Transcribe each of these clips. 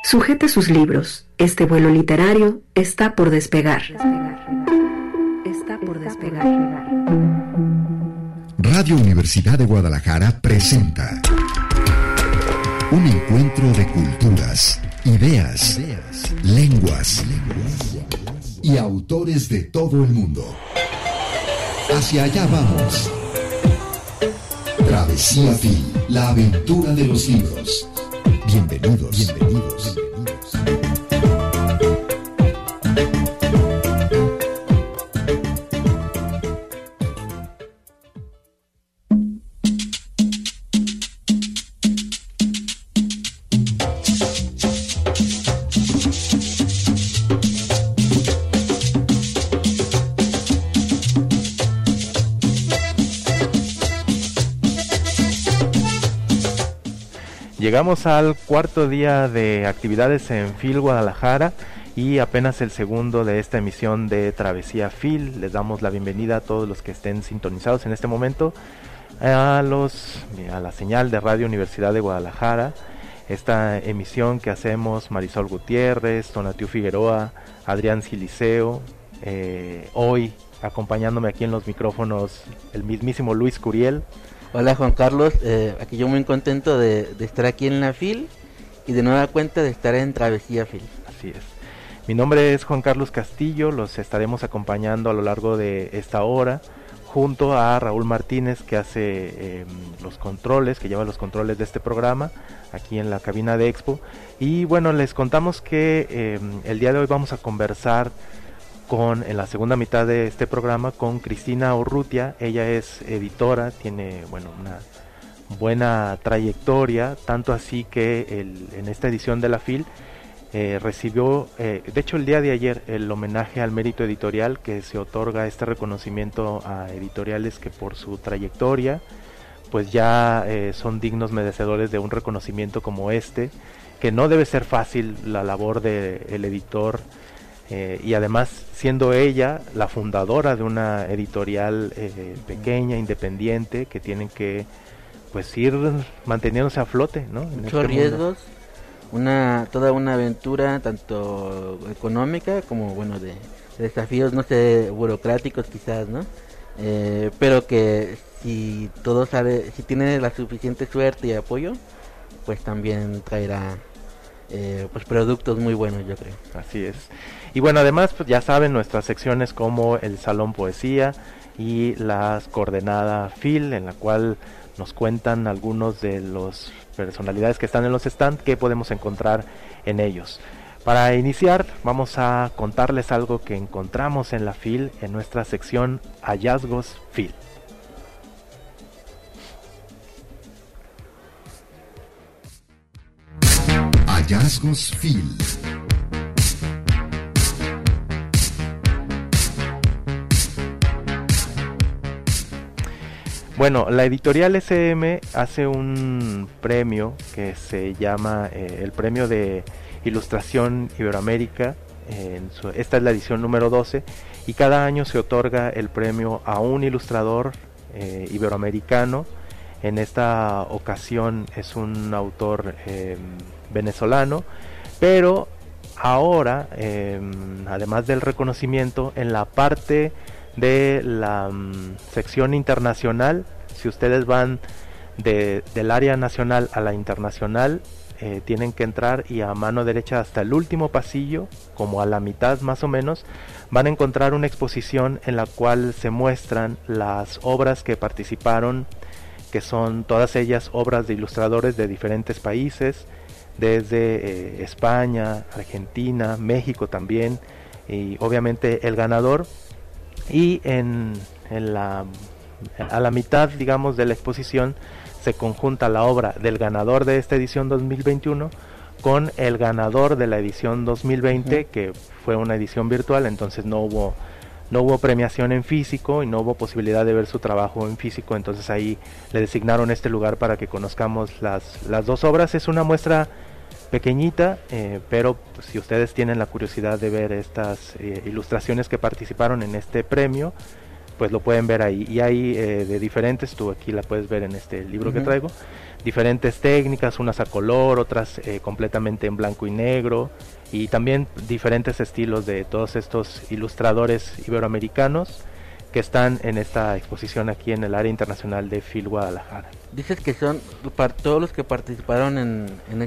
Sujete sus libros. Este vuelo literario está por despegar. Está por despegar. Radio Universidad de Guadalajara presenta un encuentro de culturas, ideas, lenguas y autores de todo el mundo. Hacia allá vamos. Travesía Phil, la aventura de los libros. Bienvenidos. Llegamos al cuarto día de actividades en Phil Guadalajara y apenas el segundo de esta emisión de Travesía Phil. Les damos la bienvenida a todos los que estén sintonizados en este momento a la señal de Radio Universidad de Guadalajara. Esta emisión que hacemos Marisol Gutiérrez, Tonatiu Figueroa, Adrián Siliceo, hoy acompañándome aquí en los micrófonos el mismísimo Luis Curiel. Hola Juan Carlos, aquí yo muy contento de estar aquí en la Phil y de nueva cuenta de estar en Travesía Phil. Así es. Mi nombre es Juan Carlos Castillo, los estaremos acompañando a lo largo de esta hora junto a Raúl Martínez, que hace los controles, que lleva los controles de este programa aquí en la cabina de Expo. Y bueno, les contamos que el día de hoy vamos a conversar en la segunda mitad de este programa con Cristina Urrutia. Ella es editora, tiene una buena trayectoria, tanto así que en esta edición de la Phil recibió, de hecho el día de ayer, el homenaje al mérito editorial, que se otorga este reconocimiento a editoriales que por su trayectoria pues ya son dignos merecedores de un reconocimiento como este, que no debe ser fácil la labor del editor. Y además siendo ella la fundadora de una editorial pequeña, independiente, que tienen que pues ir manteniéndose a flote, ¿no? Muchos riesgos, toda una aventura tanto económica como de desafíos, no sé, burocráticos quizás, ¿no? Pero que si tiene la suficiente suerte y apoyo, pues también traerá pues productos muy buenos, yo creo. Así es. Y bueno, además pues ya saben, nuestras secciones como el Salón Poesía y las Coordenada Phil, en la cual nos cuentan algunos de los personalidades que están en los stands que podemos encontrar en ellos. Para iniciar, vamos a contarles algo que encontramos en la Phil en nuestra sección Hallazgos Phil. Hallazgos Phil. Bueno, la editorial SM hace un premio que se llama el Premio de Ilustración Iberoamérica. Esta es la edición número 12 y cada año se otorga el premio a un ilustrador iberoamericano. En esta ocasión es un autor venezolano, pero ahora, además del reconocimiento, en la parte de la sección internacional, si ustedes van del área nacional a la internacional, tienen que entrar y a mano derecha hasta el último pasillo, como a la mitad más o menos, van a encontrar una exposición en la cual se muestran las obras que participaron, que son todas ellas obras de ilustradores de diferentes países, desde España, Argentina, México también, y obviamente el ganador. Y a la mitad, digamos, de la exposición se conjunta la obra del ganador de esta edición 2021 con el ganador de la edición 2020, que fue una edición virtual, entonces no hubo premiación en físico y no hubo posibilidad de ver su trabajo en físico, entonces ahí le designaron este lugar para que conozcamos las dos obras. Es una muestra pequeñita, pero pues, si ustedes tienen la curiosidad de ver estas ilustraciones que participaron en este premio, pues lo pueden ver ahí. Y hay de diferentes, tú aquí la puedes ver en este libro que traigo, diferentes técnicas, unas a color, otras completamente en blanco y negro, y también diferentes estilos de todos estos ilustradores iberoamericanos que están en esta exposición aquí en el área internacional de FIL Guadalajara. Dices que son para todos los que participaron en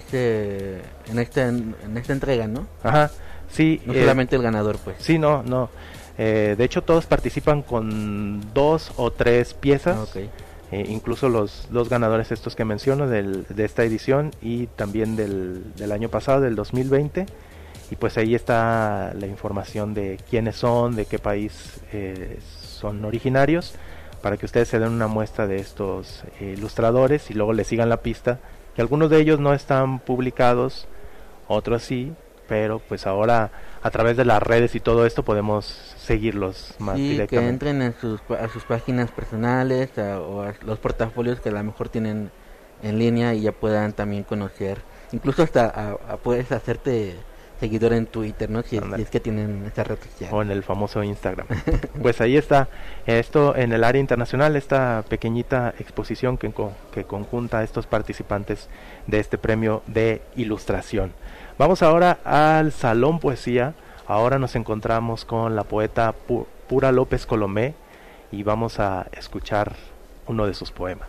esta entrega, ¿no? Ajá, sí. No solamente el ganador, pues. Sí, no. De hecho, todos participan con 2 o 3 piezas. Okay. Incluso los ganadores estos que menciono de esta edición y también del año pasado, del 2020. Y pues ahí está la información de quiénes son, de qué país son originarios, para que ustedes se den una muestra de estos ilustradores y luego les sigan la pista, que algunos de ellos no están publicados, otros sí, pero pues ahora a través de las redes y todo esto podemos seguirlos más directamente. Que entren a sus páginas personales o a los portafolios que a lo mejor tienen en línea y ya puedan también conocer, incluso hasta puedes hacerte seguidor en Twitter, ¿no? Si es que tienen esta red social. O en el famoso Instagram. Pues ahí está, esto en el área internacional, esta pequeñita exposición que conjunta a estos participantes de este premio de ilustración. Vamos ahora al Salón Poesía. Ahora nos encontramos con la poeta Pura López Colomé y vamos a escuchar uno de sus poemas.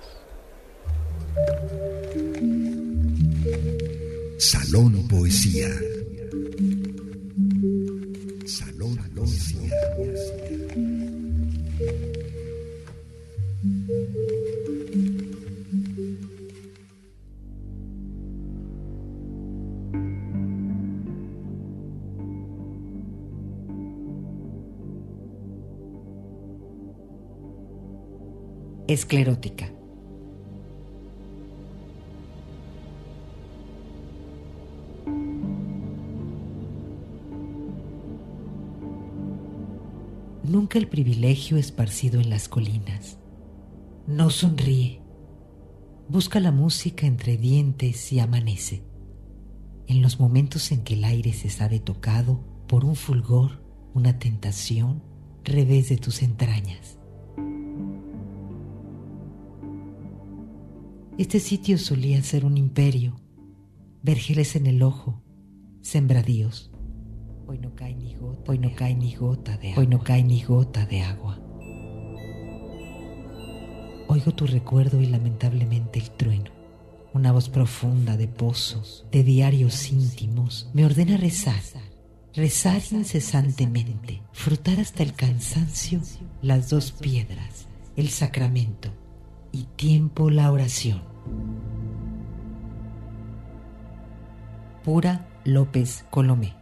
Salón Poesía. Salón Poesía. Esclerótica. Nunca el privilegio esparcido en las colinas. No sonríe. Busca la música entre dientes y amanece. En los momentos en que el aire se sabe tocado por un fulgor, una tentación, revés de tus entrañas. Este sitio solía ser un imperio, vergeles en el ojo, sembradíos. Hoy no cae ni gota, hoy no cae ni gota de agua. Hoy no cae ni gota de agua. Oigo tu recuerdo y lamentablemente el trueno. Una voz profunda de pozos, de diarios íntimos, me ordena rezar incesantemente, frotar hasta el cansancio las dos piedras, el sacramento y tiempo la oración. Pura López Colomé.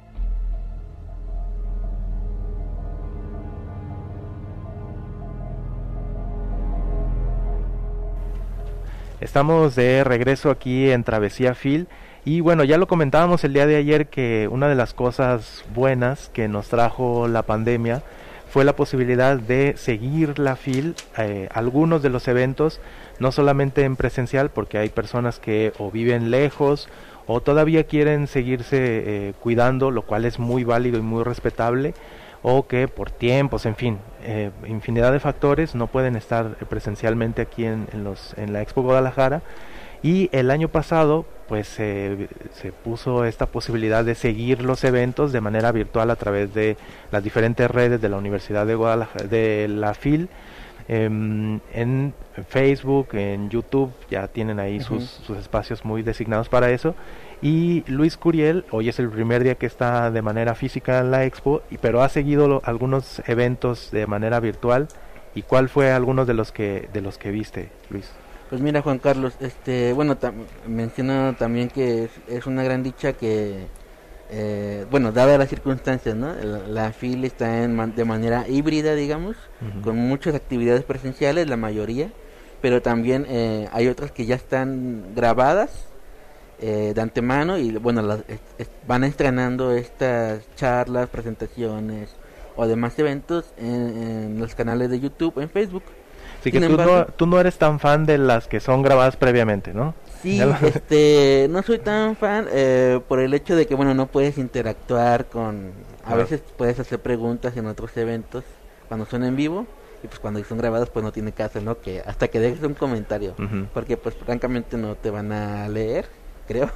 Estamos de regreso aquí en Travesía FIL y bueno, ya lo comentábamos el día de ayer que una de las cosas buenas que nos trajo la pandemia fue la posibilidad de seguir la FIL, algunos de los eventos, no solamente en presencial, porque hay personas que o viven lejos o todavía quieren seguirse cuidando, lo cual es muy válido y muy respetable, o que por tiempos, en fin, infinidad de factores no pueden estar presencialmente aquí en la Expo Guadalajara. Y el año pasado pues se puso esta posibilidad de seguir los eventos de manera virtual a través de las diferentes redes de la Universidad de Guadalajara, de la FIL, en Facebook, en YouTube, ya tienen ahí sus espacios muy designados para eso. Y Luis Curiel, hoy es el primer día que está de manera física en la Expo, pero ha seguido algunos eventos de manera virtual. ¿Y cuál fue algunos de los que viste, Luis? Pues mira, Juan Carlos, bueno, menciono también que es una gran dicha que, bueno, dadas las circunstancias, ¿no? La FIL está de manera híbrida, digamos, con muchas actividades presenciales, la mayoría, pero también hay otras que ya están grabadas de antemano y, bueno, van estrenando estas charlas, presentaciones o demás eventos en los canales de YouTube, en Facebook. Así que tú no eres tan fan de las que son grabadas previamente, ¿no? Sí, no soy tan fan por el hecho de que, bueno, no puedes interactuar con... A veces puedes hacer preguntas en otros eventos cuando son en vivo y pues cuando son grabadas pues no tiene caso, ¿no? Que hasta que dejes un comentario, porque pues francamente no te van a leer, creo,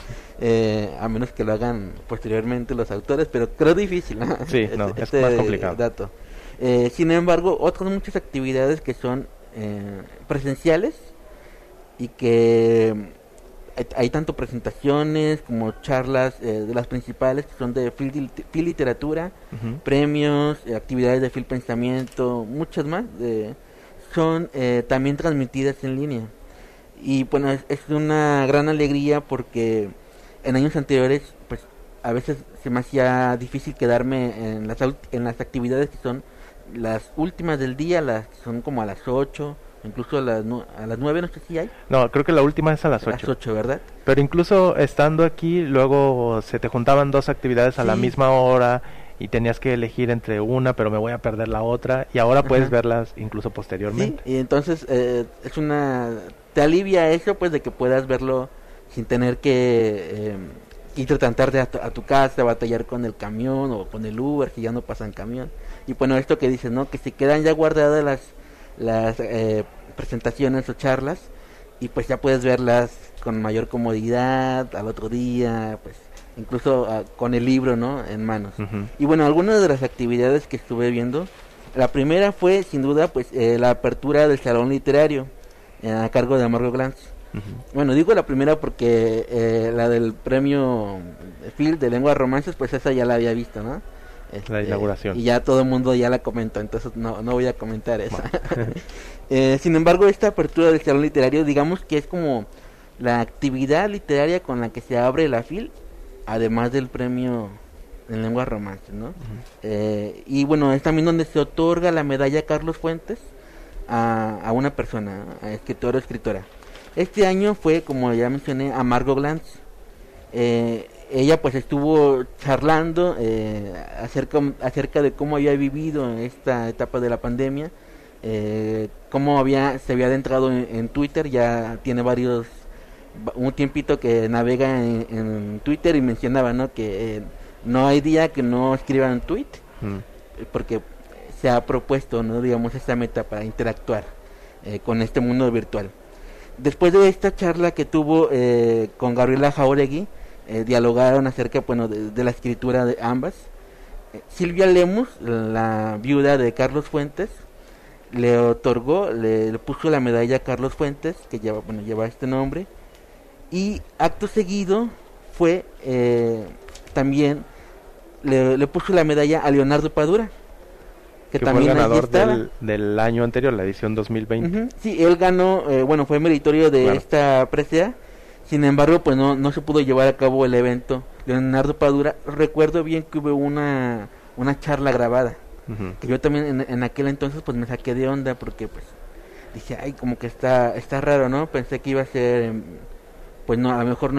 a menos que lo hagan posteriormente los autores, pero creo difícil, ¿no? Sí, no, es más complicado. Dato. Sin embargo, otras muchas actividades que son presenciales y que hay tanto presentaciones como charlas de las principales que son de Film Literatura, premios, actividades de Film Pensamiento, muchas más, son también transmitidas en línea. Y bueno, es una gran alegría porque en años anteriores pues a veces se me hacía difícil quedarme en las actividades que son las últimas del día, las que son como a las 8, incluso a las 9, no sé si hay. No, creo que la última es a las 8. A las 8, ¿verdad? Pero incluso estando aquí, luego se te juntaban dos actividades a la misma hora y tenías que elegir entre una, pero me voy a perder la otra, y ahora puedes verlas incluso posteriormente. Sí, y entonces te alivia eso, pues, de que puedas verlo sin tener que ir tratar de a tu casa, batallar con el camión o con el Uber, si ya no pasan camión. Y bueno, esto que dices, ¿no? Que se quedan ya guardadas las presentaciones o charlas y pues ya puedes verlas con mayor comodidad al otro día, pues incluso con el libro, ¿no? En manos. Y bueno, algunas de las actividades que estuve viendo, la primera fue sin duda pues la apertura del salón literario a cargo de Margot Glantz. Bueno, digo la primera porque la del premio Phil de lengua romances, pues esa ya la había visto, ¿no? La inauguración. Y ya todo el mundo ya la comentó, entonces no voy a comentar esa. Sin embargo, esta apertura del salón literario, digamos que es como la actividad literaria con la que se abre la FIL, además del premio en lengua romance, ¿no? Y bueno, es también donde se otorga la medalla Carlos Fuentes a una persona, a escritor o escritora. Este año fue, como ya mencioné, a Margot Glantz. Ella pues estuvo charlando acerca de cómo había vivido esta etapa de la pandemia, cómo se había adentrado en Twitter. Ya tiene un tiempito que navega en Twitter y mencionaba, ¿no? Que no hay día que no escriba un tweet, porque se ha propuesto, ¿no? Digamos, esta meta para interactuar con este mundo virtual. Después de esta charla que tuvo con Gabriela Jauregui, dialogaron acerca, bueno, de la escritura de ambas. Silvia Lemus, la viuda de Carlos Fuentes, le puso la medalla Carlos Fuentes, que lleva este nombre, y acto seguido fue también le puso la medalla a Leonardo Padura, que también fue el ganador del año anterior, la edición 2020. Sí, él ganó, fue meritorio de esta presea. Sin embargo, pues no se pudo llevar a cabo el evento. Leonardo Padura, recuerdo bien que hubo una charla grabada, que yo también en aquel entonces pues me saqué de onda, porque pues dije, ay, como que está raro, ¿no? Pensé que iba a ser, pues no, a lo mejor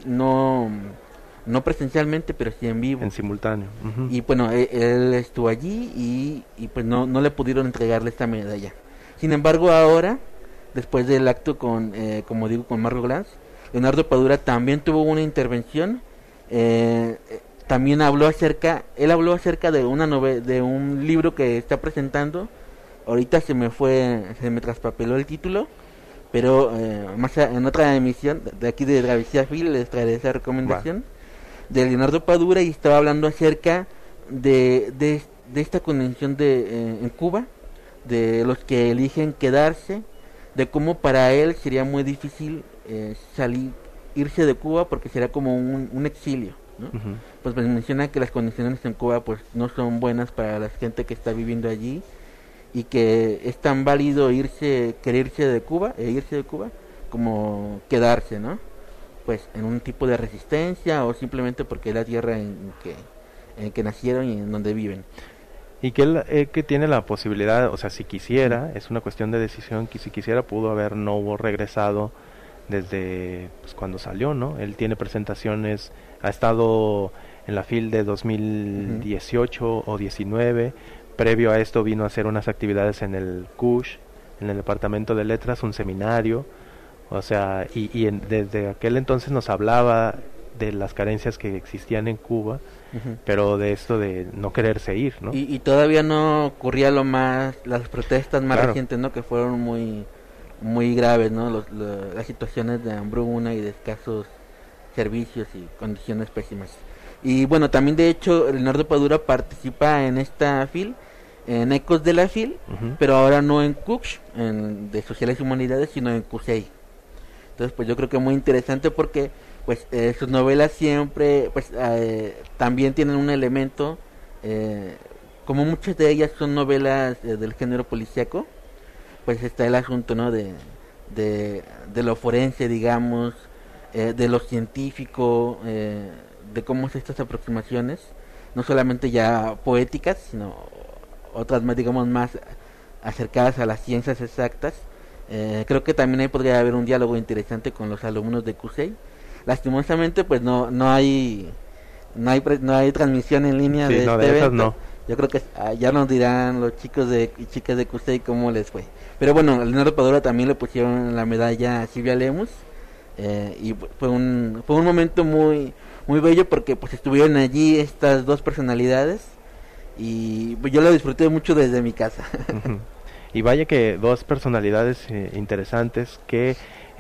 no presencialmente, pero sí en vivo. En simultáneo. Y bueno, él estuvo allí y pues no le pudieron entregarle esta medalla. Sin embargo, ahora, después del acto con Margot Glantz, Leonardo Padura también tuvo una intervención. También habló acerca de de un libro que está presentando. Ahorita se me traspapeló el título, pero en otra emisión de aquí de Travesía Phil les traeré esa recomendación de Leonardo Padura, y estaba hablando acerca de esta convención en Cuba, de los que eligen quedarse, de cómo para él sería muy difícil irse de Cuba, porque sería como un exilio, ¿no? Pues menciona que las condiciones en Cuba pues no son buenas para la gente que está viviendo allí, y que es tan válido querer irse de Cuba como quedarse, ¿no? Pues en un tipo de resistencia, o simplemente porque es la tierra en que nacieron y en donde viven. Y que él que tiene la posibilidad, o sea, si quisiera, es una cuestión de decisión, que si quisiera pudo haber regresado desde pues, cuando salió, ¿no? Él tiene presentaciones, ha estado en la FIL de 2018 o 19, previo a esto vino a hacer unas actividades en el CUSH, en el Departamento de Letras, un seminario, o sea, desde aquel entonces nos hablaba de las carencias que existían en Cuba, Ujú. pero de esto de no quererse ir, ¿no? Y todavía no ocurría las protestas más Claro. recientes, ¿no? Que fueron muy graves, ¿no? Las situaciones de hambruna y de escasos servicios y condiciones pésimas. Y bueno, también de hecho Leonardo Padura participa en esta FIL, en Ecos de la FIL, Ujú. pero ahora no en CUCH, de Sociales y Humanidades, sino en CUSEI. Entonces pues yo creo que muy interesante porque pues sus novelas siempre pues también tienen un elemento, como muchas de ellas son novelas del género policíaco, pues está el asunto, ¿no? De lo forense, digamos, de lo científico, de cómo es estas aproximaciones, no solamente ya poéticas, sino otras más, digamos, más acercadas a las ciencias exactas. Creo que también ahí podría haber un diálogo interesante con los alumnos de CUSEI. Lastimosamente, pues no hay transmisión en línea Sí, de no, este de esas evento. no. Yo creo que ya nos dirán los chicos y chicas de CUSEI cómo les fue. Pero bueno, a Leonardo Padura también le pusieron la medalla a Silvia Lemus, y fue un momento muy bello porque pues estuvieron allí estas dos personalidades y pues, yo lo disfruté mucho desde mi casa. Ujú. Y vaya que dos personalidades interesantes que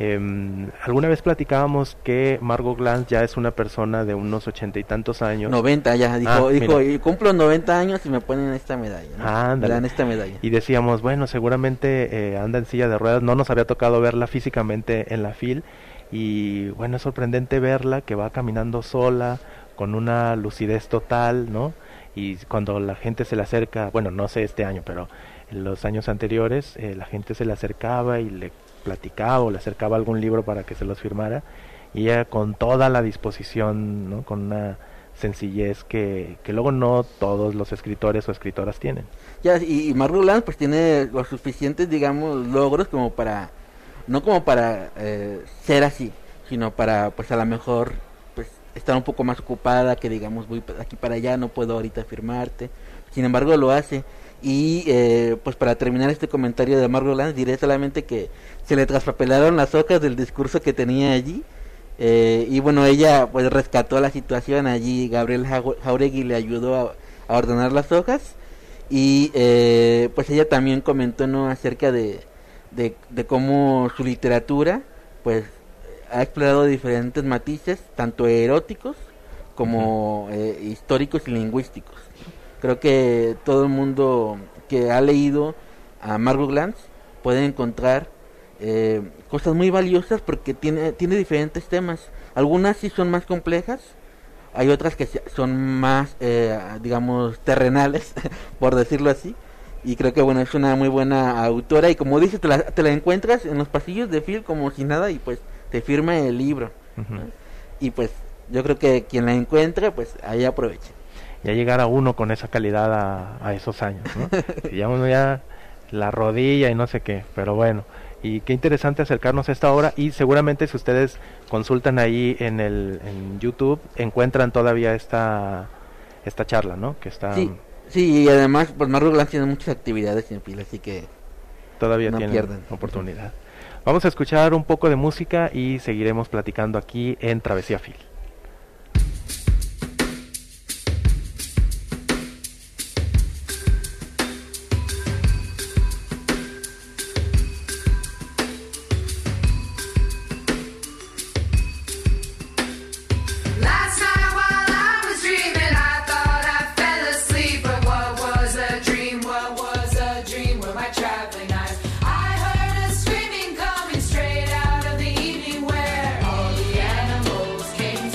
alguna vez platicábamos que Margot Glantz ya es una persona de unos 80 y tantos años. 90 ya, dijo, mira. y cumplo 90 años y me ponen esta medalla, ¿no? Ándale. Me dan esta medalla. Y decíamos, bueno, seguramente anda en silla de ruedas, no nos había tocado verla físicamente en la FIL, y bueno, es sorprendente verla que va caminando sola, con una lucidez total, ¿no? Y cuando la gente se le acerca, bueno, no sé este año, pero en los años anteriores, la gente se le acercaba y le platicaba o le acercaba algún libro para que se los firmara, y ella con toda la disposición, ¿no? Con una sencillez que luego no todos los escritores o escritoras tienen. Ya, y Margot Glantz pues tiene los suficientes, digamos, logros como para, no como para ser así, sino para pues a lo mejor pues estar un poco más ocupada, que digamos voy aquí para allá, no puedo ahorita firmarte. Sin embargo lo hace. Y pues para terminar este comentario de Margot Glantz diré solamente que se le traspapelaron las hojas del discurso que tenía allí, y bueno, ella pues rescató la situación allí. Gabriel Jauregui le ayudó a ordenar las hojas, y pues ella también comentó, ¿no? Acerca de cómo su literatura pues ha explorado diferentes matices, tanto eróticos como históricos y lingüísticos. Creo que todo el mundo que ha leído a Margot Glantz puede encontrar cosas muy valiosas porque tiene diferentes temas. Algunas sí son más complejas, hay otras que son más, digamos, terrenales, por decirlo así. Y creo que bueno, es una muy buena autora, y como dices, te la encuentras en los pasillos de FIL como si nada, y pues te firma el libro, ¿no? Y pues yo creo que quien la encuentre, pues ahí aproveche. Ya llegar a uno con esa calidad a esos años, ¿no? Si ya uno ya la rodilla y no sé qué, pero bueno, y qué interesante acercarnos a esta obra, y seguramente si ustedes consultan ahí en YouTube encuentran todavía esta charla, ¿no? Que está Sí, y además pues Margot Glantz tiene muchas actividades en FIL, así que todavía no tienen pierdan oportunidad. Vamos a escuchar un poco de música y seguiremos platicando aquí en Travesía FIL. Came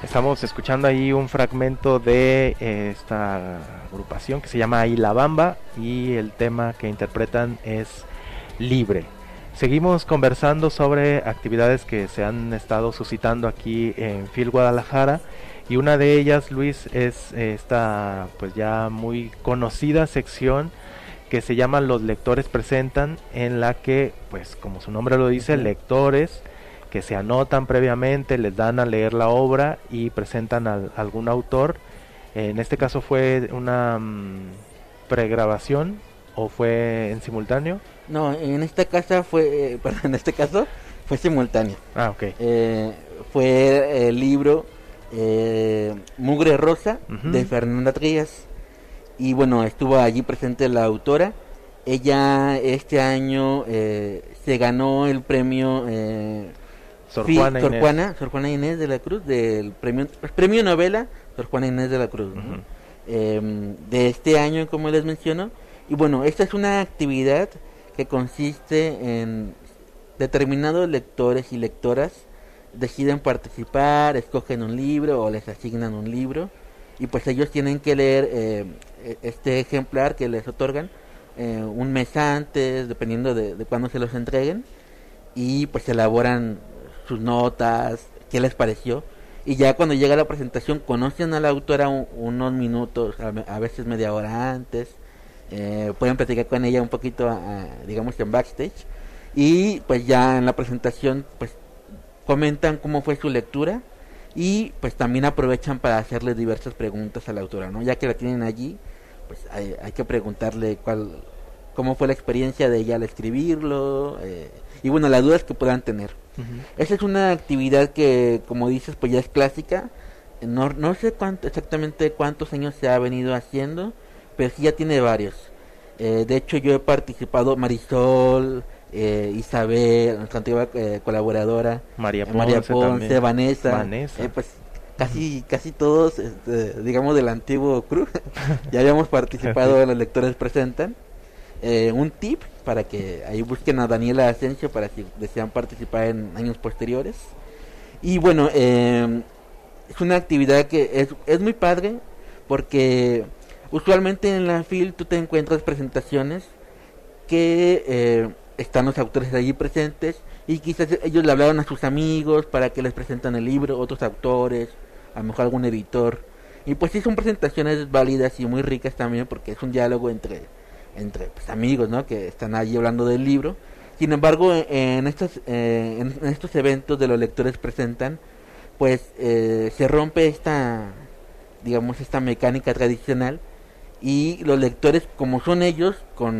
Estamos escuchando ahí un fragmento de esta agrupación que se llama La Bamba, y el tema que interpretan es Libre. Seguimos conversando sobre actividades que se han estado suscitando aquí en FIL Guadalajara, y una de ellas, Luis, es esta pues ya muy conocida sección que se llama Los Lectores Presentan, en la que, pues como su nombre lo dice, lectores que se anotan previamente, les dan a leer la obra y presentan a algún autor. En este caso fue una pregrabación, o fue en simultáneo. No, en esta casa fue, en este caso fue simultáneo. Ah, ok. Fue el libro Mugre Rosa, de Fernanda Trías. Y bueno, estuvo allí presente la autora. Ella este año se ganó el premio Sor Juana Inés de la Cruz, del premio novela Sor Juana Inés de la Cruz, ¿no? De este año, como les menciono. Y bueno, esta es una actividad que consiste en determinados lectores y lectoras deciden participar, escogen un libro o les asignan un libro, y pues ellos tienen que leer este ejemplar que les otorgan un mes antes, dependiendo de cuándo se los entreguen, y pues elaboran sus notas, qué les pareció, y ya cuando llega la presentación conocen a la autora unos minutos, a veces media hora antes, pueden platicar con ella un poquito, digamos, en backstage, y pues ya en la presentación pues comentan cómo fue su lectura, y pues también aprovechan para hacerle diversas preguntas a la autora, ¿no? Ya que la tienen allí, pues hay que preguntarle cómo fue la experiencia de ella al escribirlo, y bueno, las dudas que puedan tener. Esa es una actividad que, como dices, pues ya es clásica. No sé exactamente cuántos años se ha venido haciendo, pero sí ya tiene varios. De hecho, yo he participado, Marisol, Isabel, nuestra antigua colaboradora, María Ponce, Vanessa. Pues casi todos, digamos, del antiguo crew, ya habíamos participado en Los Lectores Presentan. Un tip para que ahí busquen a Daniela Asensio para si desean participar en años posteriores. Y bueno, es una actividad que es muy padre, porque usualmente en la FIL tú te encuentras presentaciones que están los autores allí presentes, y quizás ellos le hablaron a sus amigos para que les presentan el libro, otros autores, a lo mejor algún editor, y pues sí son presentaciones válidas y muy ricas también, porque es un diálogo entre pues, amigos, ¿no? Que están allí hablando del libro. Sin embargo, en estos eventos de Los Lectores Presentan, pues se rompe esta mecánica tradicional, y los lectores, como son ellos,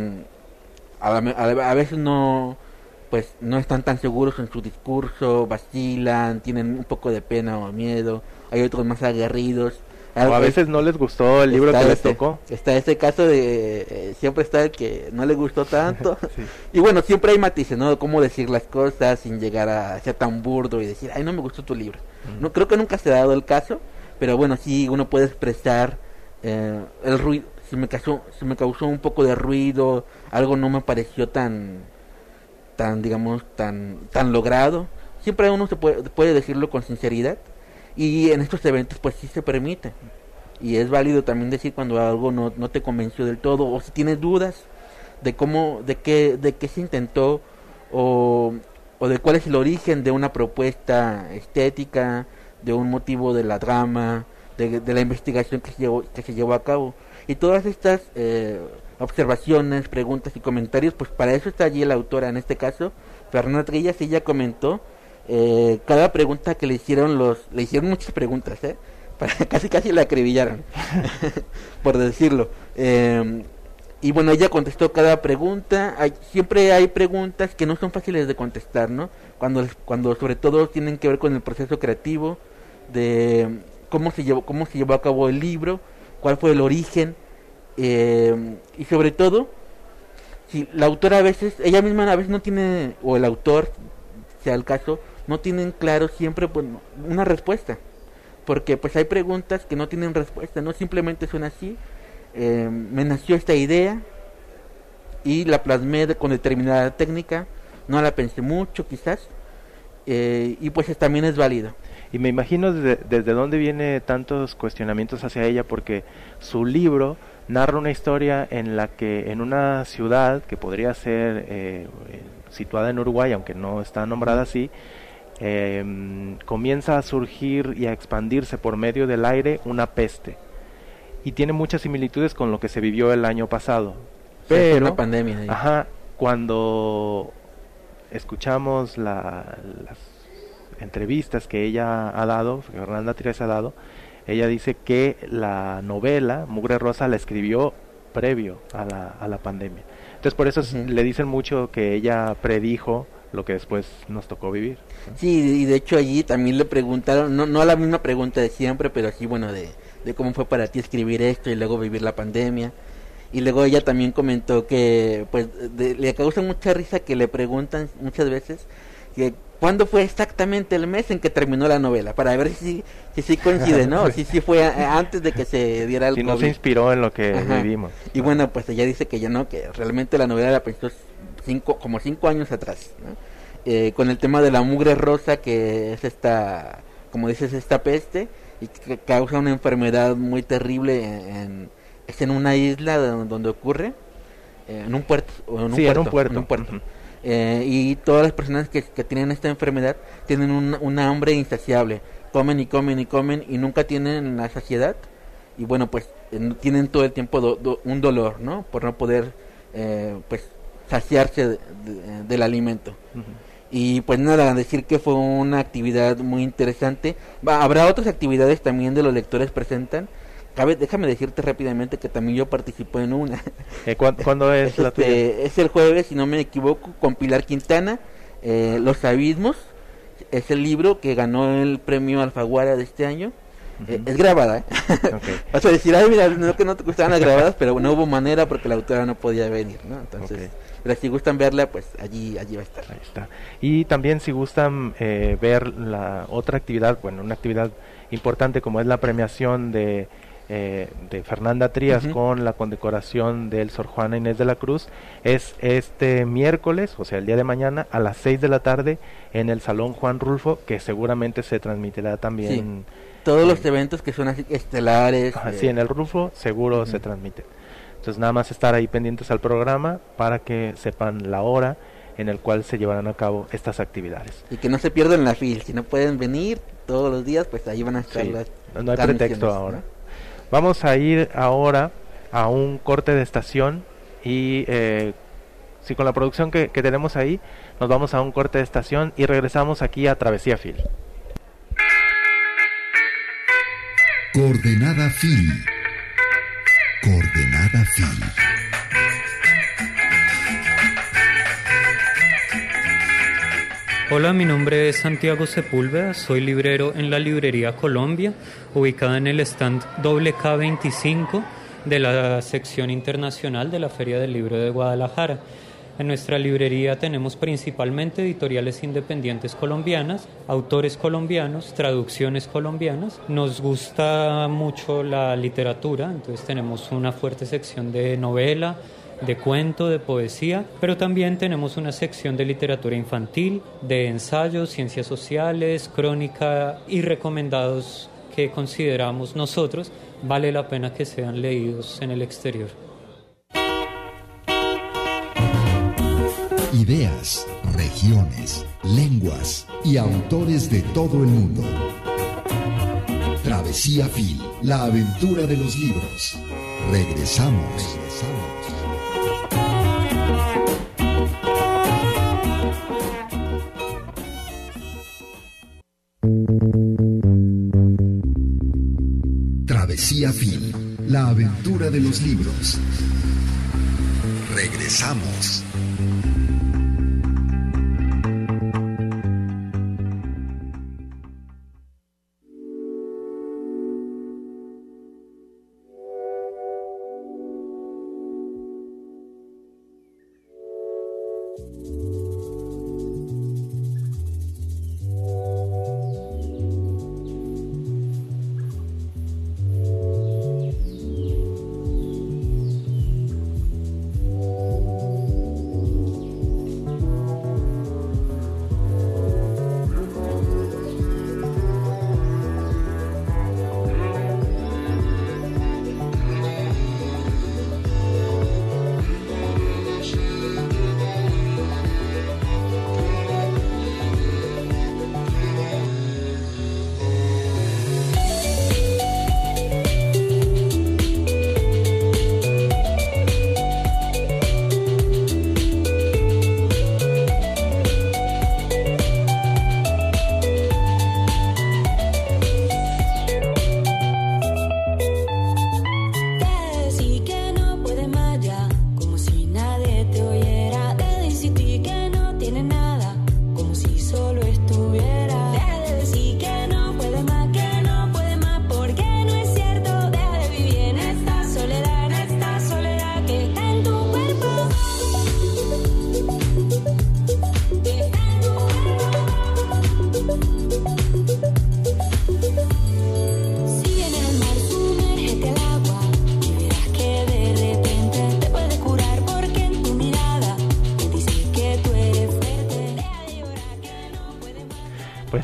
a veces no están tan seguros en su discurso, vacilan, tienen un poco de pena o miedo, hay otros más aguerridos. O a veces no les gustó el libro que les tocó. Está ese caso de siempre está el que no le gustó tanto. Sí. Y bueno, siempre hay matices, ¿no? Cómo decir las cosas sin llegar a ser tan burdo y decir, ay, no me gustó tu libro. No, creo que nunca se ha dado el caso, pero bueno, sí, uno puede expresar el ruido. Si me causó un poco de ruido, algo no me pareció tan logrado. Siempre uno puede decirlo con sinceridad. Y en estos eventos pues sí se permite, y es válido también decir cuando algo no te convenció del todo, o si tienes dudas de qué se intentó, o de cuál es el origen de una propuesta estética, de un motivo de la trama, de la investigación que se llevó a cabo. Y todas estas observaciones, preguntas y comentarios, pues para eso está allí la autora, en este caso Fernanda Trillas. Ella comentó cada pregunta que le hicieron muchas preguntas, para casi la acribillaron, por decirlo. Y bueno, ella contestó cada pregunta. Siempre hay preguntas que no son fáciles de contestar, ¿no? Cuando sobre todo tienen que ver con el proceso creativo, de cómo se llevó a cabo el libro, cuál fue el origen, y sobre todo, si la autora ella misma a veces no tiene, o el autor, sea el caso, no tienen claro siempre pues, una respuesta, porque pues hay preguntas que no tienen respuesta, no simplemente son así. Me nació esta idea y la plasmé con determinada técnica, no la pensé mucho quizás, y pues también es válido. Y me imagino desde dónde viene tantos cuestionamientos hacia ella, porque su libro narra una historia en la que en una ciudad que podría ser situada en Uruguay, aunque no está nombrada así, comienza a surgir y a expandirse por medio del aire una peste. Y tiene muchas similitudes con lo que se vivió el año pasado. Pero, una pandemia. Ajá, cuando escuchamos las entrevistas que ella ha dado, que Fernanda Trías ha dado, ella dice que la novela Mugre Rosa la escribió previo a la pandemia. Entonces por eso le dicen mucho que ella predijo lo que después nos tocó vivir, ¿no? Sí, y de hecho allí también le preguntaron, no la misma pregunta de siempre, pero sí, bueno, de cómo fue para ti escribir esto y luego vivir la pandemia. Y luego ella también comentó que pues le causa mucha risa que le preguntan muchas veces que cuándo fue exactamente el mes en que terminó la novela, para ver si coincide, ¿no? Si fue antes de que se diera el si COVID. no se inspiró en lo que vivimos. Y bueno, pues ella dice que ya no, que realmente la novela la pensó como 5 años atrás, ¿no? Con el tema de la mugre rosa, que es esta, como dices, esta peste, y que causa una enfermedad muy terrible es en una isla donde ocurre, en un puerto. En un puerto. Uh-huh. Y todas las personas que tienen esta enfermedad tienen una hambre insaciable, comen y comen y comen y nunca tienen la saciedad, y bueno, pues tienen todo el tiempo un dolor, ¿no? Por no poder pues saciarse del alimento. Uh-huh. Y pues nada, decir que fue una actividad muy interesante. Habrá otras actividades también de los lectores presentan. Déjame decirte rápidamente que también yo participo en una. ¿Cuándo es la tuya? Es el jueves, si no me equivoco, con Pilar Quintana, Los Abismos. Es el libro que ganó el premio Alfaguara de este año. Uh-huh. Es grabada. Okay. Vas a decir, ay, mira, no que no te gustaban las grabadas, pero no hubo manera porque la autora no podía venir, ¿no? Entonces, okay. Pero si gustan verla, pues allí va a estar. Ahí está. Y también si gustan ver la otra actividad, bueno, una actividad importante como es la premiación de Fernanda Trías, uh-huh, con la condecoración del Sor Juana Inés de la Cruz, es este miércoles, o sea el día de mañana a las 6 de la tarde en el Salón Juan Rulfo, que seguramente se transmitirá también. Sí. Todos los eventos que son así estelares. Sí, en el Rulfo seguro, uh-huh, se transmite. Entonces nada más estar ahí pendientes al programa para que sepan la hora en el cual se llevarán a cabo estas actividades. Y que no se pierdan la fila, si no pueden venir todos los días, pues ahí van a estar las no hay pretexto ahora, ¿no? Vamos a ir ahora a un corte de estación y si con la producción que tenemos ahí, nos vamos a un corte de estación y regresamos aquí a Travesía Fil. Coordenada Fil. Coordenada Fil. Hola, mi nombre es Santiago Sepúlveda, soy librero en la librería Colombia, ubicada en el stand WK25 de la sección internacional de la Feria del Libro de Guadalajara. En nuestra librería tenemos principalmente editoriales independientes colombianas, autores colombianos, traducciones colombianas. Nos gusta mucho la literatura, entonces tenemos una fuerte sección de novela, de cuento, de poesía, pero también tenemos una sección de literatura infantil, de ensayos, ciencias sociales, crónica y recomendados que consideramos nosotros vale la pena que sean leídos en el exterior. Ideas, regiones, lenguas y autores de todo el mundo. Travesía Fil, la aventura de los libros. Regresamos. Travesía Fil, la aventura de los libros. Regresamos.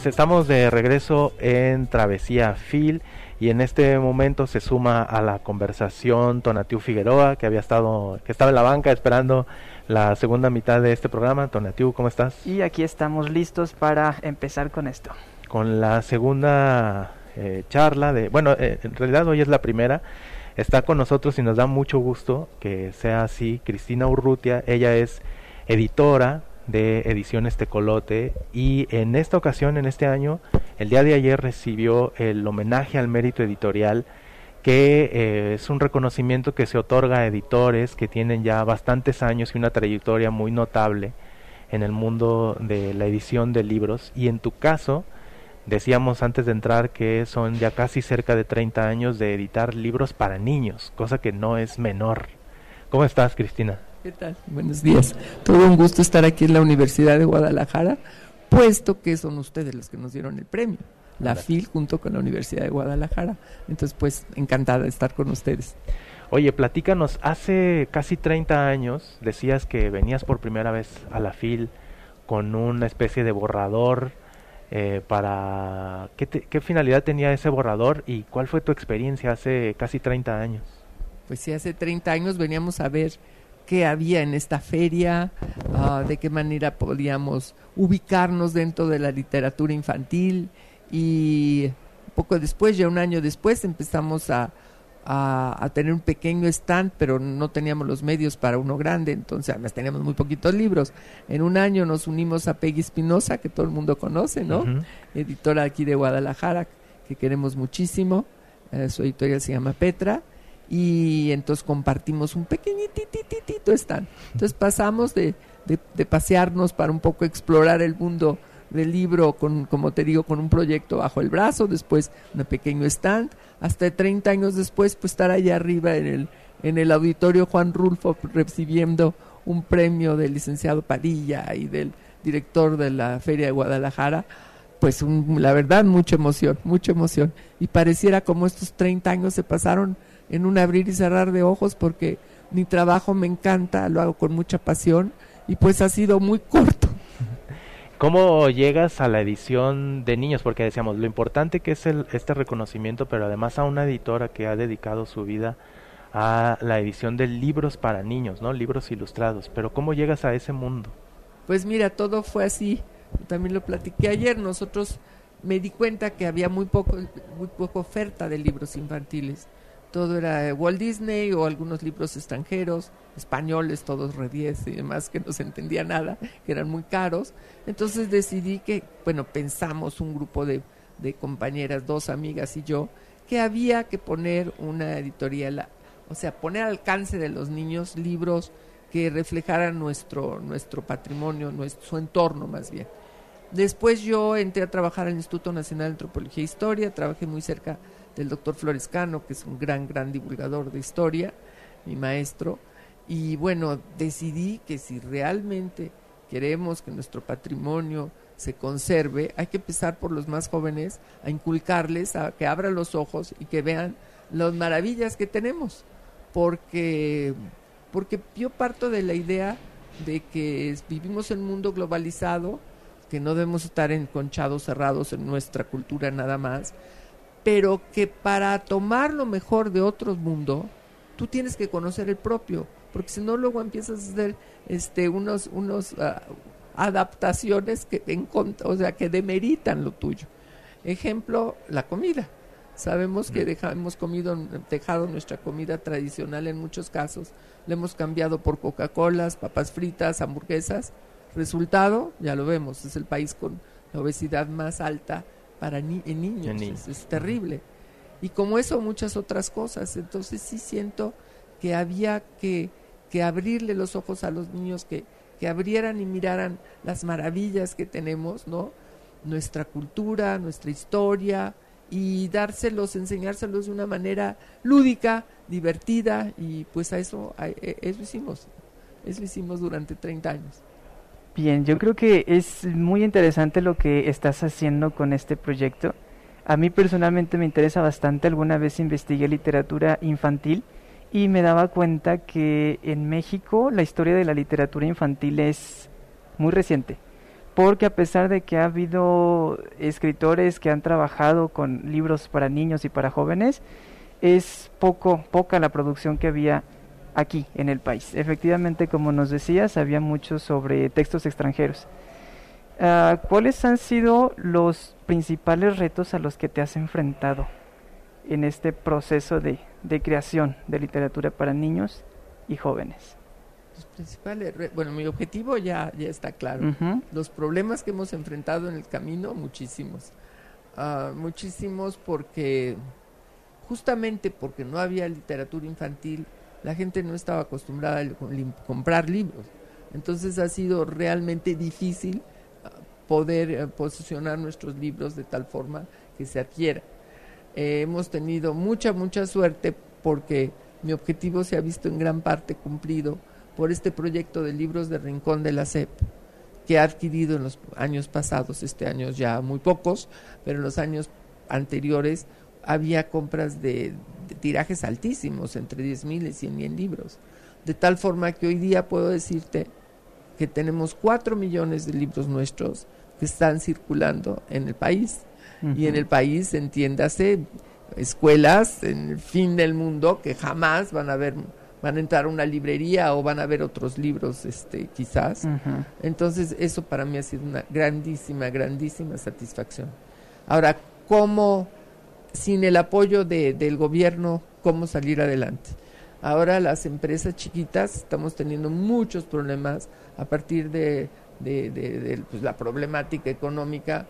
Pues estamos de regreso en Travesía Fil y en este momento se suma a la conversación Tonatiuh Figueroa, que estaba en la banca esperando la segunda mitad de este programa. Tonatiuh, ¿cómo estás? Y aquí estamos listos para empezar con esto. Con la segunda charla en realidad hoy es la primera. Está con nosotros y nos da mucho gusto que sea así Cristina Urrutia. Ella es editora de Ediciones Tecolote y en esta ocasión, en este año, el día de ayer recibió el homenaje al mérito editorial, que es un reconocimiento que se otorga a editores que tienen ya bastantes años y una trayectoria muy notable en el mundo de la edición de libros. Y en tu caso, decíamos antes de entrar que son ya casi cerca de 30 años de editar libros para niños, cosa que no es menor. ¿Cómo estás, Cristina? ¿Qué tal? Buenos días. Todo un gusto estar aquí en la Universidad de Guadalajara, puesto que son ustedes los que nos dieron el premio, la FIL junto con la Universidad de Guadalajara. Entonces, pues, encantada de estar con ustedes. Oye, platícanos, hace casi 30 años decías que venías por primera vez a la FIL con una especie de borrador para... ¿Qué finalidad tenía ese borrador y cuál fue tu experiencia hace casi 30 años? Pues sí, hace 30 años veníamos a ver qué había en esta feria, de qué manera podíamos ubicarnos dentro de la literatura infantil, y poco después, ya un año después, empezamos a tener un pequeño stand, pero no teníamos los medios para uno grande, entonces además teníamos muy poquitos libros. En un año nos unimos a Peggy Espinosa, que todo el mundo conoce, ¿no? Uh-huh. Editora aquí de Guadalajara, que queremos muchísimo. Su editorial se llama Petra, y entonces compartimos un pequeñitito stand. Entonces pasamos de pasearnos para un poco explorar el mundo del libro, como te digo, con un proyecto bajo el brazo, después un pequeño stand, hasta 30 años después, pues estar allá arriba en el auditorio Juan Rulfo recibiendo un premio del licenciado Padilla y del director de la Feria de Guadalajara. Pues la verdad, mucha emoción, y pareciera como estos 30 años se pasaron en un abrir y cerrar de ojos, porque mi trabajo me encanta, lo hago con mucha pasión, y pues ha sido muy corto. ¿Cómo llegas a la edición de niños? Porque decíamos, lo importante que es este reconocimiento, pero además a una editora que ha dedicado su vida a la edición de libros para niños, ¿no? Libros ilustrados. Pero ¿cómo llegas a ese mundo? Pues mira, todo fue así. También lo platiqué ayer. Me di cuenta que había muy poca oferta de libros infantiles. Todo era Walt Disney o algunos libros extranjeros, españoles, todos re 10 y demás, que no se entendía nada, que eran muy caros. Entonces decidí pensamos un grupo de compañeras, 2 amigas y yo, que había que poner una editorial, o sea, poner al alcance de los niños libros que reflejaran nuestro patrimonio, su entorno más bien. Después yo entré a trabajar al Instituto Nacional de Antropología e Historia, trabajé muy cerca del doctor Florescano, que es un gran divulgador de historia, mi maestro, y bueno, decidí que si realmente queremos que nuestro patrimonio se conserve, hay que empezar por los más jóvenes, a inculcarles, a que abran los ojos y que vean las maravillas que tenemos, porque yo parto de la idea de que vivimos en un mundo globalizado, que no debemos estar enconchados, cerrados en nuestra cultura nada más, pero que para tomar lo mejor de otro mundo, tú tienes que conocer el propio, porque si no luego empiezas a hacer unos adaptaciones que demeritan lo tuyo. Ejemplo, la comida. Sabemos que hemos dejado nuestra comida tradicional en muchos casos, la hemos cambiado por Coca-Colas, papas fritas, hamburguesas. Resultado, ya lo vemos, es el país con la obesidad más alta en niños. Es terrible. Y como eso, muchas otras cosas. Entonces sí siento que había que abrirle los ojos a los niños, que abrieran y miraran las maravillas que tenemos, ¿no? Nuestra cultura, nuestra historia, y enseñárselos de una manera lúdica, divertida, y pues eso hicimos durante 30 años. Bien, yo creo que es muy interesante lo que estás haciendo con este proyecto. A mí personalmente me interesa bastante. Alguna vez investigué literatura infantil y me daba cuenta que en México la historia de la literatura infantil es muy reciente. porque a pesar de que ha habido escritores que han trabajado con libros para niños y para jóvenes, es poca la producción que había aquí en el país. Efectivamente, como nos decías, había mucho sobre textos extranjeros. ¿Cuáles han sido los principales retos a los que te has enfrentado en este proceso de creación de literatura para niños y jóvenes? Los principales, bueno, mi objetivo ya está claro. Uh-huh. Los problemas que hemos enfrentado en el camino, muchísimos. Muchísimos justamente porque no había literatura infantil, la gente no estaba acostumbrada a comprar libros. Entonces ha sido realmente difícil poder posicionar nuestros libros de tal forma que se adquiera. Hemos tenido mucha suerte porque mi objetivo se ha visto en gran parte cumplido por este proyecto de libros de Rincón de la SEP, que ha adquirido en los años pasados, este año ya muy pocos, pero en los años anteriores había compras de tirajes altísimos, entre 10,000 y 100,000 libros, de tal forma que hoy día puedo decirte que tenemos 4 millones de libros nuestros que están circulando en el país. Uh-huh. Y en el país, entiéndase, escuelas en el fin del mundo que jamás van a entrar a una librería o van a ver otros libros, quizás. Uh-huh. Entonces, eso para mí ha sido una grandísima satisfacción. Ahora, ¿cómo, sin el apoyo del gobierno, cómo salir adelante? Ahora las empresas chiquitas estamos teniendo muchos problemas a partir de pues, la problemática económica,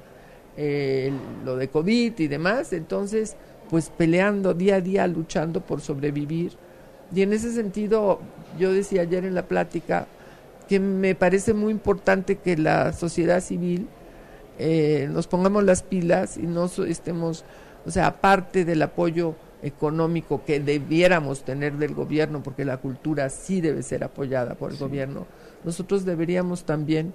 lo de COVID y demás. Entonces, pues peleando día a día, luchando por sobrevivir. Y en ese sentido, yo decía ayer en la plática que me parece muy importante que la sociedad civil nos pongamos las pilas y no estemos, o sea, aparte del apoyo económico que debiéramos tener del gobierno, porque la sí debe ser apoyada por el gobierno, nosotros deberíamos también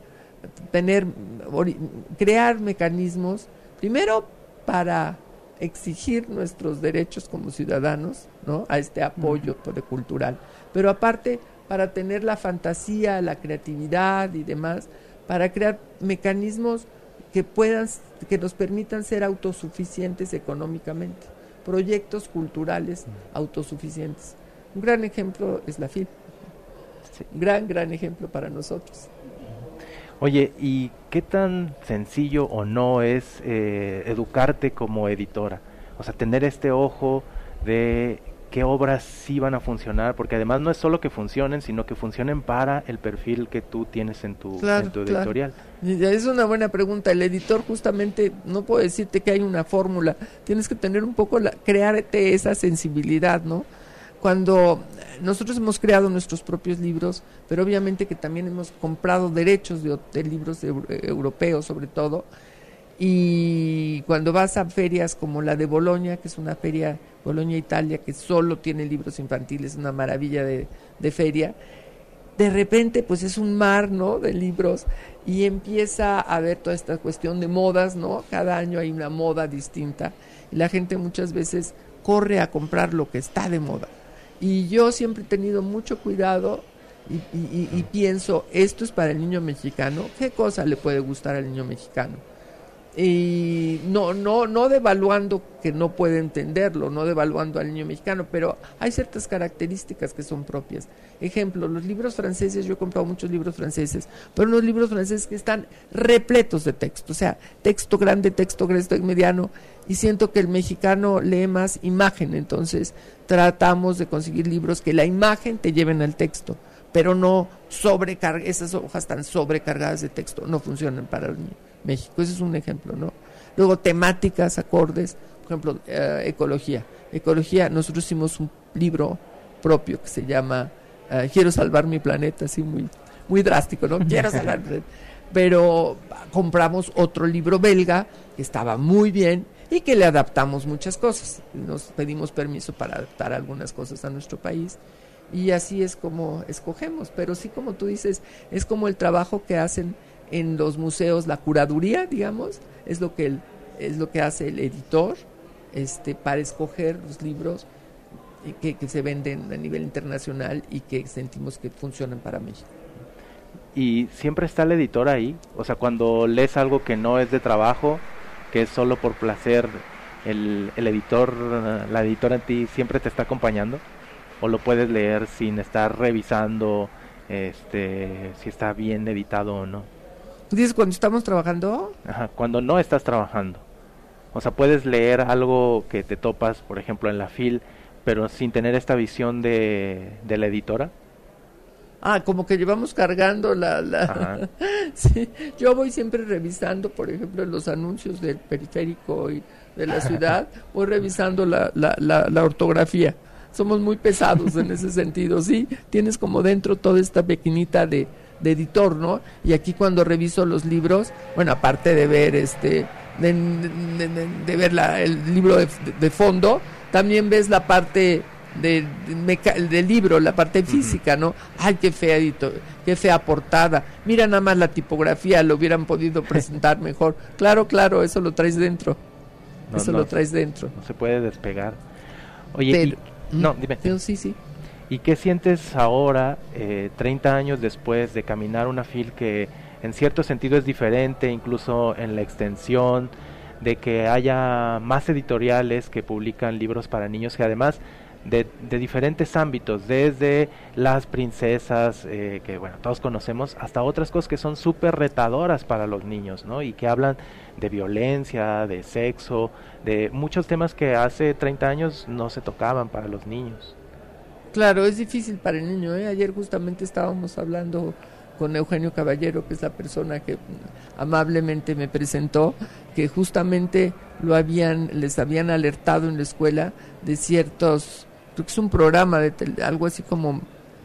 crear mecanismos, primero para exigir nuestros derechos como ciudadanos, ¿no?, a este apoyo cultural, pero aparte para tener la fantasía, la creatividad y demás, para crear mecanismos que nos permitan ser autosuficientes económicamente, proyectos culturales autosuficientes. Un gran ejemplo es la FIL, gran ejemplo para nosotros. Oye, ¿y qué tan sencillo o no es educarte como editora? O sea, tener este ojo de qué obras sí van a funcionar, porque además no es solo que funcionen, sino que funcionen para el perfil que tú tienes en tu editorial. Es una buena pregunta. El editor justamente, no puedo decirte que hay una fórmula, tienes que tener un poco, crearte esa sensibilidad, ¿no? Cuando nosotros hemos creado nuestros propios libros, pero obviamente que también hemos comprado derechos de libros europeos sobre todo, y cuando vas a ferias como la de Bolonia, que es una feria, Bolonia, Italia, que solo tiene libros infantiles, una maravilla de feria, de repente pues es un mar, ¿no?, de libros, y empieza a haber toda esta cuestión de modas, ¿no? Cada año hay una moda distinta, y la gente muchas veces corre a comprar lo que está de moda. Y yo siempre he tenido mucho cuidado y pienso, esto es para el niño mexicano, ¿qué cosa le puede gustar al niño mexicano? Y no devaluando que no puede entenderlo, no devaluando al niño mexicano, pero hay ciertas características que son propias. Ejemplo, los libros franceses, yo he comprado muchos libros franceses, pero unos libros franceses que están repletos de texto, o sea, texto grande, texto mediano, y siento que el mexicano lee más imagen, entonces tratamos de conseguir libros que la imagen te lleven al texto, pero no esas hojas tan sobrecargadas de texto no funcionan para el niño. México, ese es un ejemplo, ¿no? Luego temáticas, acordes, por ejemplo, ecología, nosotros hicimos un libro propio que se llama Quiero salvar mi planeta, así muy drástico, ¿no? Quiero salvar mi planeta. Pero compramos otro libro belga que estaba muy bien y que le adaptamos muchas cosas. Nos pedimos permiso para adaptar algunas cosas a nuestro país y así es como escogemos. Pero sí, como tú dices, es como el trabajo que hacen en los museos, la curaduría, digamos, es lo que hace el editor para escoger los libros que se venden a nivel internacional y que sentimos que funcionan para México. y siempre está el editor ahí. O sea, cuando lees algo que no es de trabajo, que es solo por placer, el editor, la editora en ti siempre te está acompañando, o lo puedes leer sin estar revisando si está bien editado o no. ¿Dices cuando estamos trabajando? Ajá, cuando no estás trabajando. O sea, puedes leer algo que te topas, por ejemplo, en la FIL, pero sin tener esta visión de la editora. Como que llevamos cargando la... Sí, yo voy siempre revisando, por ejemplo, los anuncios del periférico y de la ciudad, voy revisando la ortografía. Somos muy pesados en ese sentido, ¿sí? Tienes como dentro toda esta pequeñita de editor, ¿no? Y aquí cuando reviso los libros, bueno, aparte de ver de ver el libro de fondo, también ves la parte del libro, la parte física, ¿no? Ay, qué fea portada. Mira nada más la tipografía, lo hubieran podido presentar mejor. Claro, eso lo traes dentro. Lo traes dentro. No se puede despegar. Oye, no, dime. Sí. ¿Y qué sientes ahora, 30 años después de caminar una FIL que en cierto sentido es diferente, incluso en la extensión, de que haya más editoriales que publican libros para niños, que además de diferentes ámbitos, desde las princesas, que bueno, todos conocemos, hasta otras cosas que son súper retadoras para los niños, ¿no? Y que hablan de violencia, de sexo, de muchos temas que hace 30 años no se tocaban para los niños. Claro, es difícil para el niño, ¿eh? Ayer justamente estábamos hablando con Eugenio Caballero, que es la persona que amablemente me presentó, que justamente les habían alertado en la escuela de ciertos, creo que es un programa algo así como,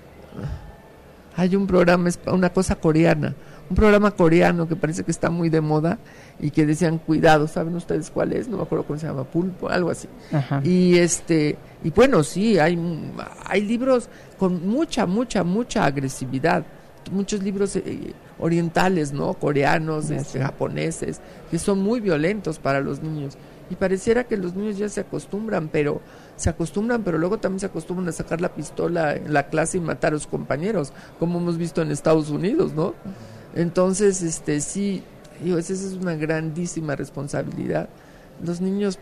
hay un programa, es una cosa coreana, un programa coreano que parece que está muy de moda y que decían cuidado, ¿saben ustedes cuál es? No me acuerdo cómo se llama, Pulpo, algo así. Ajá. Y bueno, sí, hay libros con mucha agresividad, muchos libros orientales, ¿no? Coreanos, japoneses, que son muy violentos para los niños. Y pareciera que los niños ya se acostumbran, pero luego también se acostumbran a sacar la pistola en la clase y matar a sus compañeros, como hemos visto en Estados Unidos, ¿no? Entonces, sí, esa es una grandísima responsabilidad. Los niños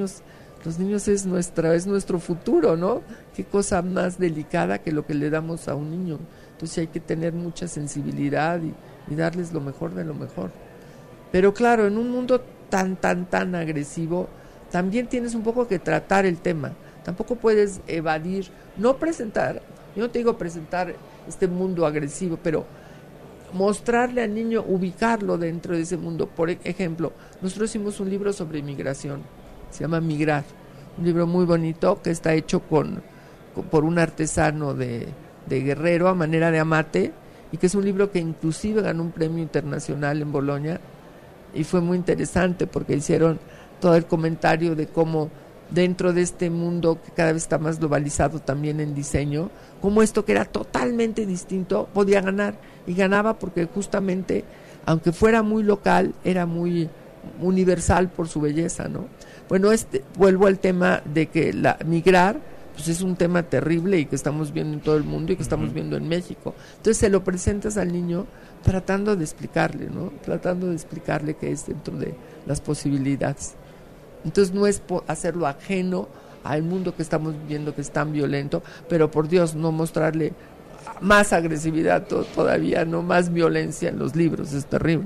es nuestro futuro, ¿no? Qué cosa más delicada que lo que le damos a un niño. Entonces hay que tener mucha sensibilidad y darles lo mejor de lo mejor. Pero claro, en un mundo tan agresivo, también tienes un poco que tratar el tema. Tampoco puedes evadir, yo no te digo presentar este mundo agresivo, pero mostrarle al niño, ubicarlo dentro de ese mundo. Por ejemplo, nosotros hicimos un libro sobre inmigración, se llama Migrar, un libro muy bonito que está hecho por un artesano de Guerrero a manera de amate, y que es un libro que inclusive ganó un premio internacional en Bolonia, y fue muy interesante porque hicieron todo el comentario de cómo dentro de este mundo que cada vez está más globalizado también en diseño, cómo esto que era totalmente distinto podía ganar, y ganaba porque justamente, aunque fuera muy local, era muy universal por su belleza, ¿no? Bueno, vuelvo al tema de que migrar pues es un tema terrible y que estamos viendo en todo el mundo y que estamos viendo en México. Entonces se lo presentas al niño tratando de explicarle, ¿no? Tratando de explicarle que es dentro de las posibilidades. Entonces no es hacerlo ajeno al mundo que estamos viviendo, que es tan violento, pero por Dios, no mostrarle más agresividad todavía, no más violencia en los libros, es terrible.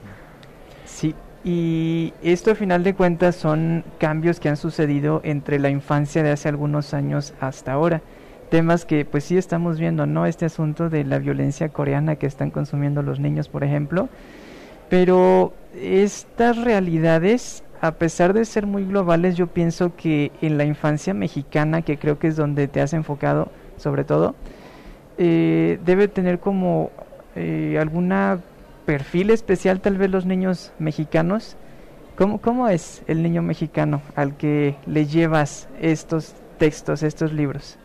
Sí, y esto a final de cuentas son cambios que han sucedido entre la infancia de hace algunos años hasta ahora. Temas que pues sí estamos viendo, ¿no? Este asunto de la violencia coreana que están consumiendo los niños, por ejemplo. Pero estas realidades, a pesar de ser muy globales, yo pienso que en la infancia mexicana, que creo que es donde te has enfocado sobre todo, debe tener como alguna perfil especial tal vez los niños mexicanos. ¿Cómo es el niño mexicano al que le llevas estos textos, estos libros?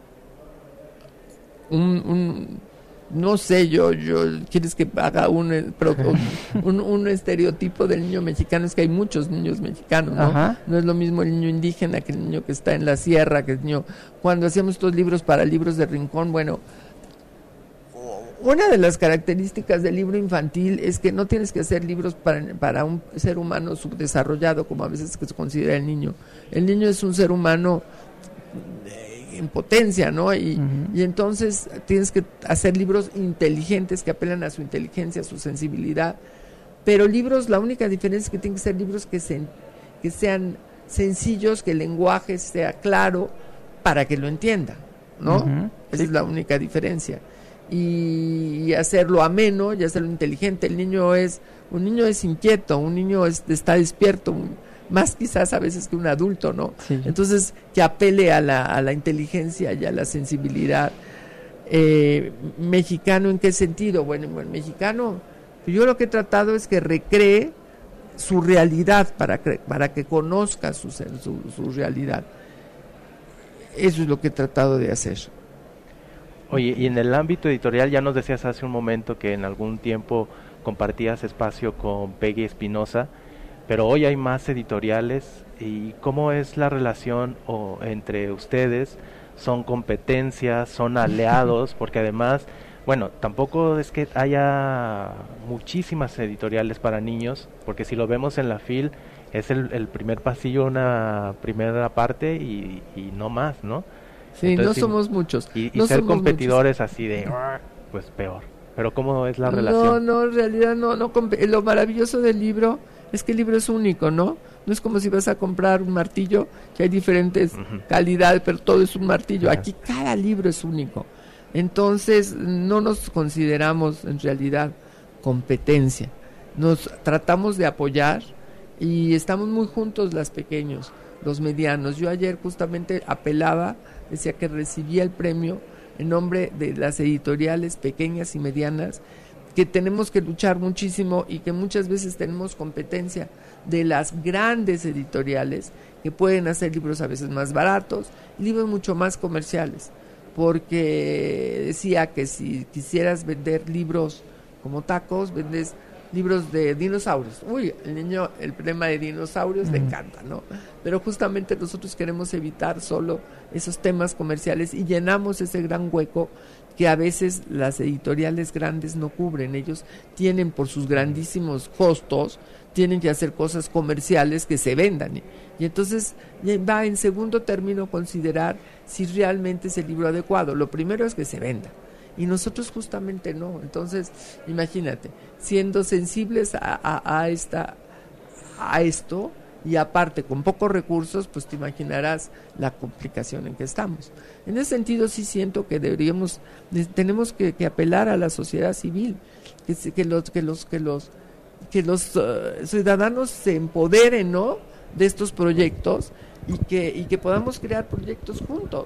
No sé, yo quieres que haga un estereotipo del niño mexicano. Es que hay muchos niños mexicanos, ¿no? Ajá. No es lo mismo el niño indígena que el niño que está en la sierra, que el niño... Cuando hacíamos estos libros para libros de rincón, bueno, Una de las características del libro infantil es que no tienes que hacer libros para un ser humano subdesarrollado, como a veces se considera el niño. El niño es un ser humano en potencia, ¿no? Y entonces tienes que hacer libros inteligentes que apelan a su inteligencia, a su sensibilidad. Pero libros, la única diferencia es que tienen que ser libros que sean sencillos, que el lenguaje sea claro para que lo entienda, ¿no? Esa es la única diferencia. Y hacerlo ameno y hacerlo inteligente. Un niño es inquieto, un niño está despierto, más quizás a veces que un adulto, ¿no? Sí. Entonces, que apele a la inteligencia y a la sensibilidad. ¿Mexicano en qué sentido? Bueno, mexicano, yo lo que he tratado es que recree su realidad para que conozca su realidad. Eso es lo que he tratado de hacer. Oye, y en el ámbito editorial ya nos decías hace un momento que en algún tiempo compartías espacio con Peggy Espinosa, pero hoy hay más editoriales. ¿Y cómo es la relación entre ustedes? ¿Son competencias? ¿Son aliados? Porque además, bueno, tampoco es que haya muchísimas editoriales para niños, porque si lo vemos en la FIL es el primer pasillo, una primera parte y no más, ¿no? Sí, entonces, no somos muchos. Y no ser somos competidores muchos. Así de, pues peor. Pero ¿cómo es la relación? No, en realidad no. Lo maravilloso del libro es que el libro es único, ¿no? No es como si vas a comprar un martillo, que hay diferentes calidades, pero todo es un martillo. Aquí cada libro es único. Entonces no nos consideramos en realidad competencia. Nos tratamos de apoyar y estamos muy juntos los pequeños, los medianos. Yo ayer justamente apelaba, decía que recibía el premio en nombre de las editoriales pequeñas y medianas, que tenemos que luchar muchísimo y que muchas veces tenemos competencia de las grandes editoriales que pueden hacer libros a veces más baratos y libros mucho más comerciales, porque decía que si quisieras vender libros como tacos, vendes libros de dinosaurios. Uy, el problema de dinosaurios le encanta, ¿no? Pero justamente nosotros queremos evitar solo esos temas comerciales y llenamos ese gran hueco que a veces las editoriales grandes no cubren. Ellos tienen, por sus grandísimos costos, tienen que hacer cosas comerciales que se vendan. Y entonces va en segundo término considerar si realmente es el libro adecuado. Lo primero es que se venda. Y nosotros justamente no. Entonces, imagínate, siendo sensibles a esto y aparte con pocos recursos, pues te imaginarás la complicación en que estamos. En ese sentido sí siento que tenemos que apelar a la sociedad civil, que los ciudadanos se empoderen, ¿no?, de estos proyectos y que podamos crear proyectos juntos.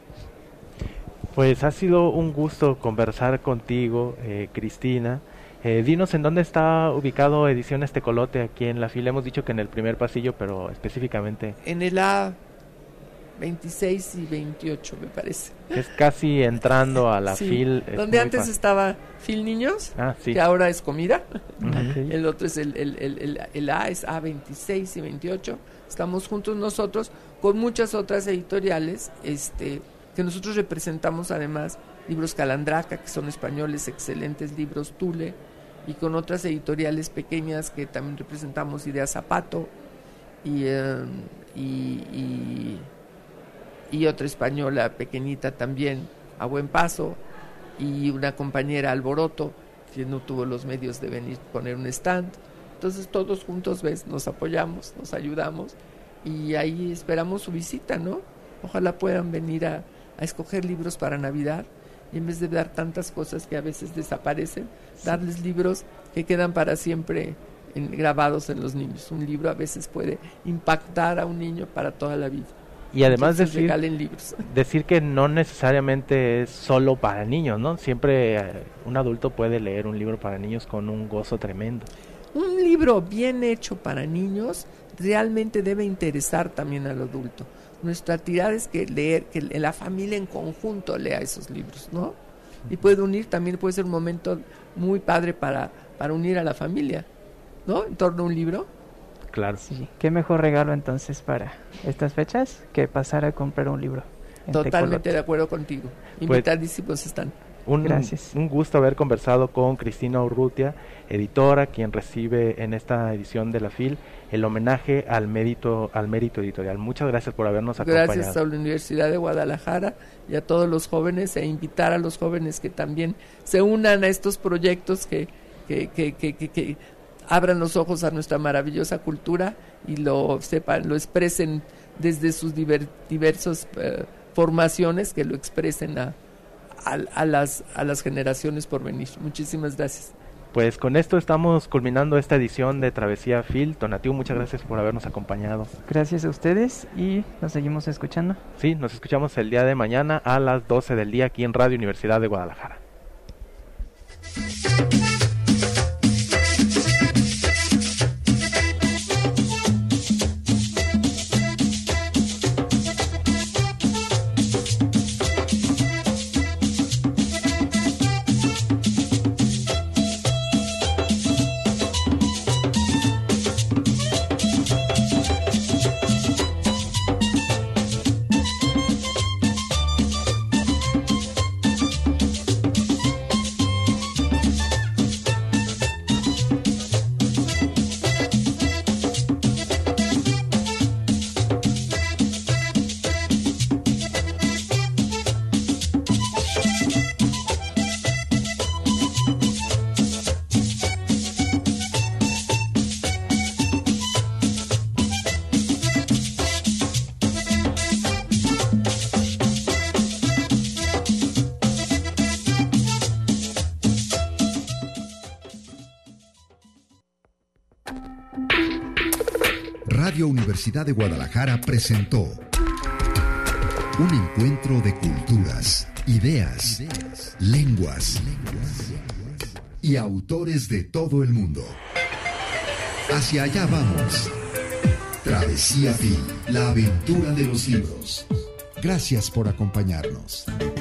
Pues ha sido un gusto conversar contigo, Cristina. Dinos en dónde está ubicado Ediciones Tecolote aquí en la FIL. Hemos dicho que en el primer pasillo, pero específicamente... En el A 26 y 28, me parece. Es casi entrando a la FIL. Donde antes estaba FIL Niños, sí, que ahora es comida. Okay. El otro es el A, es A26 y 28. Estamos juntos nosotros con muchas otras editoriales, que nosotros representamos además, libros Calandraca, que son españoles, excelentes libros, Tule, y con otras editoriales pequeñas que también representamos, Idea Zapato, y otra española pequeñita también, A Buen Paso, y una compañera, Alboroto, que no tuvo los medios de venir a poner un stand. Entonces todos juntos, nos apoyamos, nos ayudamos, y ahí esperamos su visita, ¿no? Ojalá puedan venir a escoger libros para Navidad y en vez de dar tantas cosas que a veces desaparecen, darles libros que quedan para siempre grabados en los niños. Un libro a veces puede impactar a un niño para toda la vida. Y además regalen libros. Decir que no necesariamente es solo para niños, ¿no? Siempre un adulto puede leer un libro para niños con un gozo tremendo. Un libro bien hecho para niños realmente debe interesar también al adulto. Nuestra tirada es que la familia en conjunto lea esos libros, ¿no? Y también puede ser un momento muy padre para unir a la familia, ¿no? En torno a un libro. Claro. Sí, qué mejor regalo entonces para estas fechas que pasar a comprar un libro. Totalmente de acuerdo contigo. Invitadísimos están. Gracias. Un gusto haber conversado con Cristina Urrutia, editora, quien recibe en esta edición de la FIL el homenaje al mérito editorial. Muchas gracias por habernos acompañado. Gracias a la Universidad de Guadalajara y a todos los jóvenes, e invitar a los jóvenes que también se unan a estos proyectos que abran los ojos a nuestra maravillosa cultura y lo expresen desde sus diversas formaciones, que lo expresen a las generaciones por venir. Muchísimas gracias. Pues con esto estamos culminando esta edición de Travesía FIL. Tonatiuh, muchas gracias por habernos acompañado. Gracias a ustedes y nos seguimos escuchando. Sí, nos escuchamos el día de mañana a las 12 del día aquí en Radio Universidad de Guadalajara. Radio Universidad de Guadalajara presentó un encuentro de culturas, ideas, lenguas y autores de todo el mundo. Hacia allá vamos. Travesía FIL, la aventura de los libros. Gracias por acompañarnos.